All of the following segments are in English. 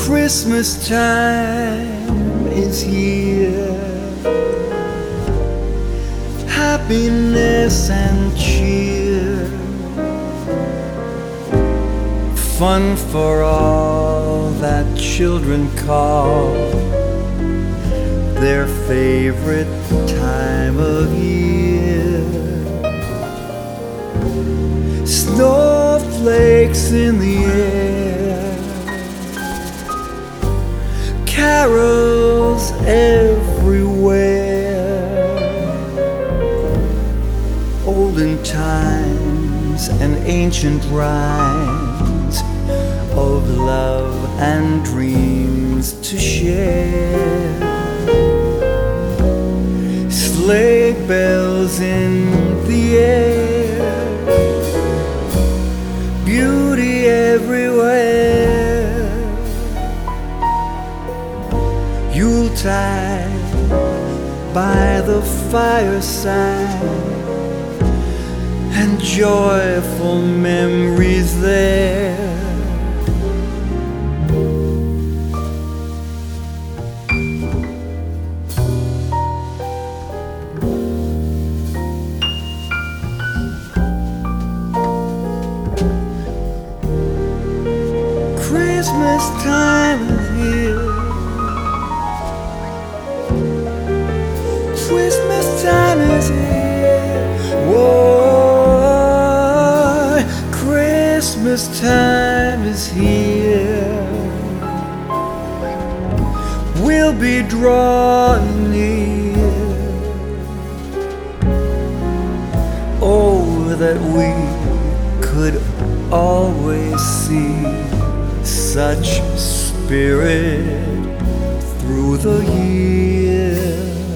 Christmas time is here. Happiness and cheer, fun for all that children call their favorite time of year. Snowflakes in the air, carols everywhere, olden times and ancient rhymes of love and dreams to share. Sleigh bells in the air, beauty everywhere. Yuletide by the fireside, and joyful memories there. Christmas time is here. Christmas time is here. Whoa, Christmas time is here. We'll be drawing near. Oh, that we could always see such spirit through the year.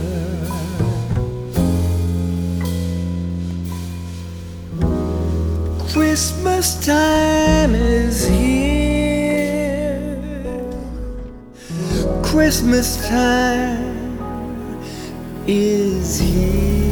Christmas time is here. Christmas time is here.